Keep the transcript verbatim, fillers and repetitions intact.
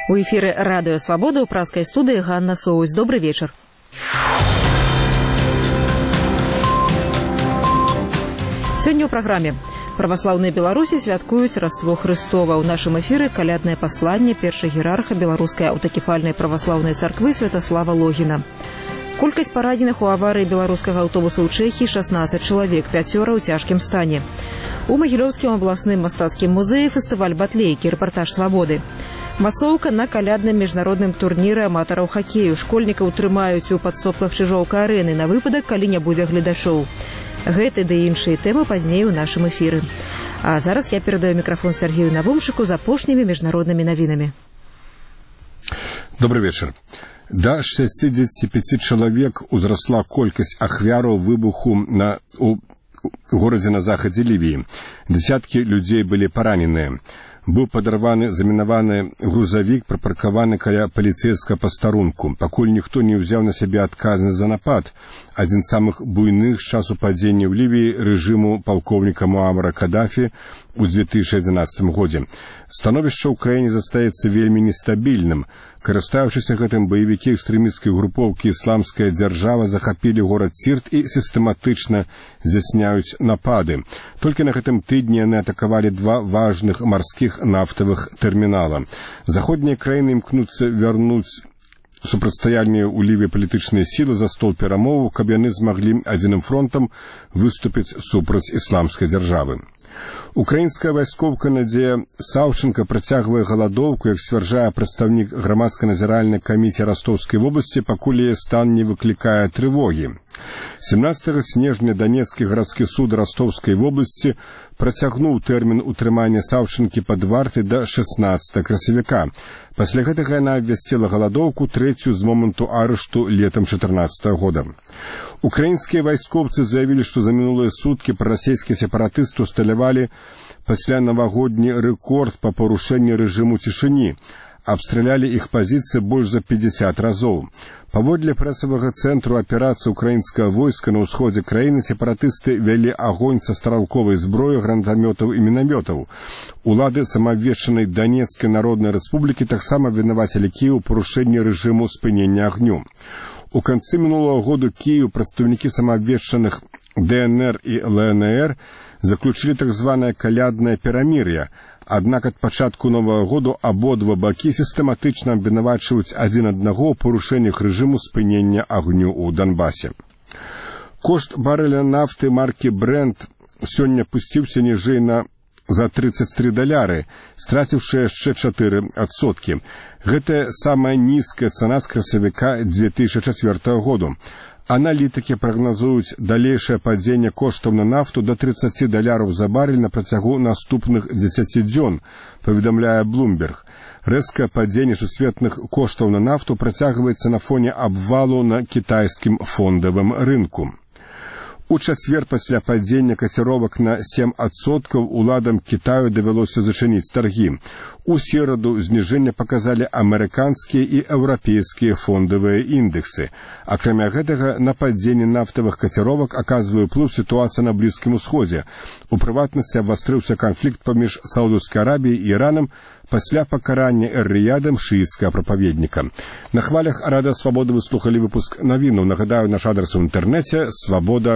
У эфире «Радио Свобода» у пражской студии Ганна Соусь. Добрый вечер. Сегодня у программе. Православные Беларуси святкуют Рождество Христово. У нашем эфире колядное послание першего иерарха Белорусской автокефальной православной церкви Святослава Логина. Колькость пораненых у аварии белорусского автобуса у Чехии шестнадцать человек, пятеро у тяжким стане. У Могилевским областным мастацким музее фестиваль батлейки, репортаж «Свободы». Масоўка на калядным международным турнире аматараў хоккею. Школьнікаў трымаюць у падсобках Чижоўка-арэны на выпадак, калі не будзе гледашоў. Гэты ды іншыя тэмы пазней у нашым эфіры. А зараз я перадаю микрофон Сергею Навумшику з апошнімі міжнароднымі навінамі. Добрый вечер. До шестидесяти пяти человек узросла колькость ахвяраў выбуху на, у, у городе на заходе Ливии. Десятки людей были поранены. Быў падарваны замінаваны грузавік, припаркаваны каля паліцэйскага пастарунку. Пакуль ніхто не ўзяў на сябе адказнасць за напад, адзін з самых буйных з часу падзення ў Лівіі рэжыму палкоўніка Муамара Кадафі у две тысячи одиннадцатым годзе. Становішча ў краіне застаецца вельмі нестабільным. Карыстаючыся гэтым, баевікі экстрэмісцкай групоўкі «Ісламская дзяржава» захапілі горад Сірт і сістэматычна здзяйсняюць напады. Толькі на гэтым тыдні яны атакавалі два важных марскіх нафтавых тэрмінала. Заходнія краіны імкнуцца вярнуць супрацьстаянне ў Лівіі палітычныя сілы за стол перамоваў, каб яны змаглі адзіным фронтам выступіць супраць ісламскай дзяржавы. Украінская вайскоўка Надзея Саўченко працягвае галадоўку, як сцвярджае прадстаўнік грамадска-назіральнай камісіі Ростовскай вобласці, пакуль яе стан не выклікае трывогі. семнадцатага снежня Донецкі гарадскі суд Ростовскай вобласці працягнуў тэрмін утрымання Саўченкі пад вартай да шэсцнаццатага красавіка. Пасля гэтага яна абвясціла галадоўку, трэцюю з моманту арышту летам чатырнаццатага года. Украінскія вайскоўцы заявілі, што за мінулыя суткі прарасійскія сепаратысты усталявалі пасля навагодні рэкорд па парушэнні рэжыму цішыні. Абстралялі іх пазіцыі больш за пятьдесят разоў. Паводле прэсавага цэнтру аперацыі украінскага войска на ўсходзе краіны сепаратысты вялі агонь са стралковай зброі, гранатамётаў і мінамётаў. Улады самаабвешчанай Донецкай народнай рэспублікі таксама вінавацілі Кіеў у парушэнні рэжыму спынення агню. У канцы мінулага году Кіеў прадстаўнікі самаабвешчаных ДНР і ЛНР заключылі так званае каляднае перамір'е. Аднак ад пачатку новага году абодва бакі сістэматычна абвінавачваюць адзін аднаго ў парушэннях рэжыму спынення агню ў Донбасе. Кошт барэля нафты маркі Brent сёння пусціўся ніжэй на за тридцать три даляры, страціўшы яшчэ чатыры адсоткі. Гэта самая нізкая цана з красавіка две тысячи чацвёртага году. Аналітыкі прагназуюць далейшае падзенне коштаў на нафту да тридцати даляраў за барель на працягу наступных дзесяці дзён, паведамляе Bloomberg. Рэзкае падзенне сусветных коштаў на нафту працягваецца на фоне абвалу на кітайскім фондавым рынку. У чацвер пасля падзення каціровак на сем адсоткаў уладам Кітаю давялося зачыніць таргі. У сераду зніжэнне паказалі амерыканскія і еўрапейскія фондавыя індэксы. Акрамя гэтага, на падзенне нафтавых каціровак аказвае ўплыў сітуацыя на Блізкім Усходзе. У прыватнасці абвастрыўся канфлікт паміж Саудаўскай Арабіяй і Іранам пасля пакарання эр-рыядам шыіцкага прапаведніка. На хвалях Радыё Свабода вы слухалі выпуск навінаў. Нагадаю, наш адрас у інтэрнэце свабода